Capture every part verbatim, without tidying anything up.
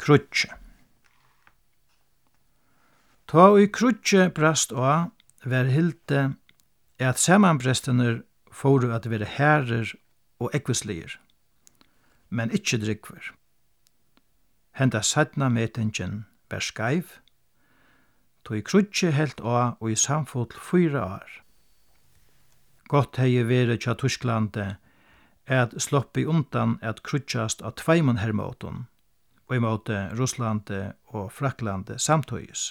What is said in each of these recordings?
Krutje. Ta og i krutje brast og var hilde at samanbrestener fóru at være herrer og ekvisliger, men ikkje drikver. Henda sætna metingen var skeiv, tog i krutje helt og og i samfot fyra år. Gott hei vere tja Tysklande at sloppi undan at krutjast av tveimon hermåton, og i måte Russlande og Fraklande samtøyes.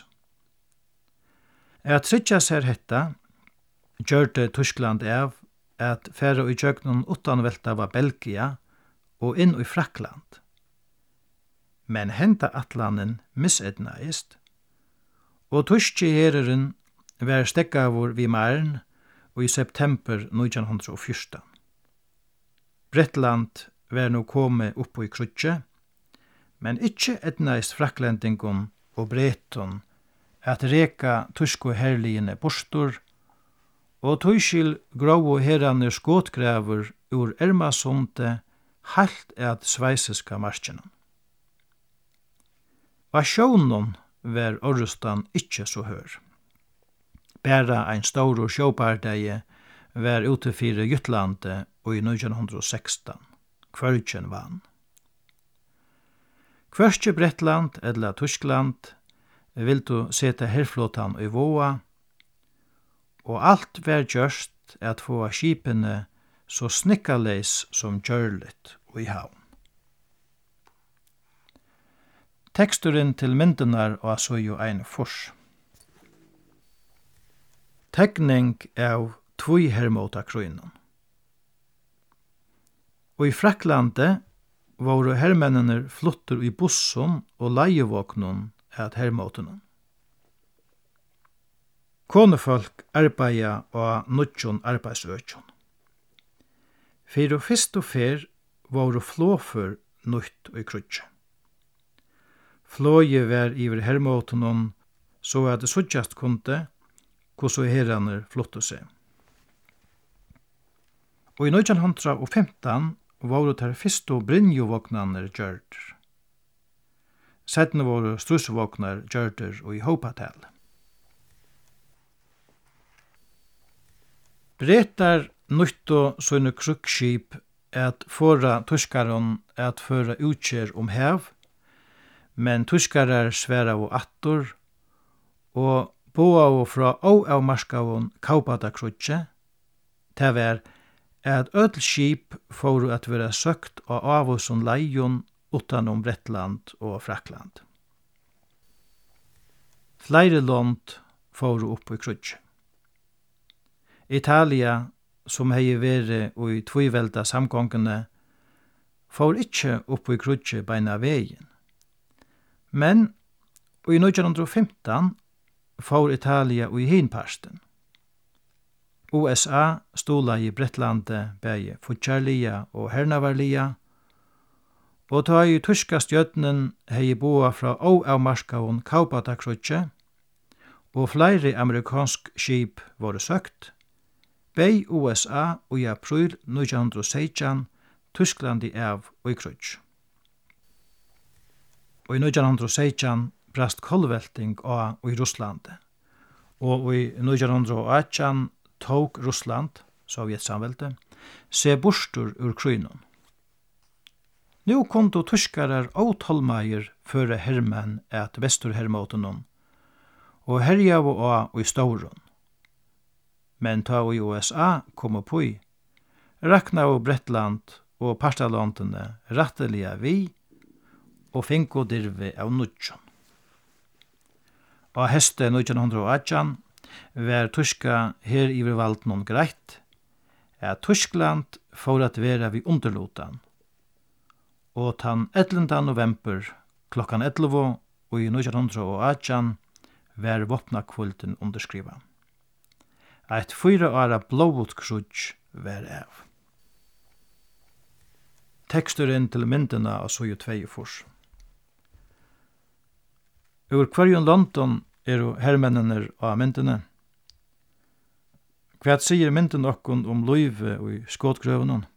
At tryggja ser hetta, gjørte Tyskland av at færa i tjøknon utanvelta var Belgia og inn i Frakland. Men henta atlanen misednaist, og tyske hereren var stekkavur vi Maren og i september nítjan og fjúrtan. Bretland var nå kommet opp i krutje, men ikkje etnaist fraklendingon og breton at reka tysko herligene bostur, og tyskil grå herane skotgræver ur Ermasunde halt at sveisiska marskjenen. Vasjonen var Orrustan ikkje så hør. Bæra ein stor sjåbardeie var ute fyrir Jytlande og i nítjan og sekstan. Kvørgjen vann. Kvørgje Bretland eller Tyskland vildu seta herflotan i våa, og alt var gjørst at få skipene så snikkaleis som gjørligt og i havn. Teksturen til myndenar og så jo ein fors. Tekning av tvoi hermåta krøynen. Og i Fraklande var hermennene fluttur i busson og leievåknon at hermåtene. Konefolk arbeida og nutjon arbeidsøkjon. Fyrir fyrst og fyr var flåfer nutt og krutje. Flåje var iver hermåtene så at det suttjast kunde hvordan herraner flottu seg. Og i nítjan og femtan var det her fyrstu brynjuvåknaner gjørder. Sedan var strussvåknar gjørder og i hópatal. Bretar nyttu sånne krukkskip at fåra tyskaron at føra utkjer om hev, men tyskarar sværa og attor, og boa og fra óavmarskavon kaupata krutje, det var at öll skip fóru at vera søkt og avhúsun leijon utanum Bretland og Frakland. Fleiri lond fóru upp i krutje. Italia, som hei veri i tvivelda samgongene, fór ikkje upp i krutje beina vegin. Men i nítjan og fimtan fór Italia i hinparsten. U S A stola i Bretlande bægi futjarlia og hernavarlia, og ta i tyska stjøtnen hei boa fra óavmarskavon kaupata krutje, og fleiri amerikansk skip voru søkt, bei U S A og i april nítjan og sekstan Tysklandi av og i krutje. Og i nítjan og sekstan brast kolvelting av i Russlande, og i nítjan og átjan tók Russland, Sovjetsamvelte, se borstur ur krøynon. Nú kundu tyskarar ótolmægir føre hermenn at vesturhermåtenon, og herjavu á i stauron. Men ta i U S A kom uppui, raknaðu Bretland og partalandene ratteliga vi, og finko dirvi av nutjon. Og heste nítjan og átjan var tyska her i valdnon greitt, at Tyskland fór at vera vi underlotan, og tann ellevte november klokkan ellevu og i nítjan og átjan var vopnakvulten underskriva. Eit fyra ára blåvutkrutj var av. Teksturin til myndina av så jo tvei fors. Ur kvarjon London er jo hermennener av myndene. Hva sier mynden okkon om løyve og skåtgrøvenen?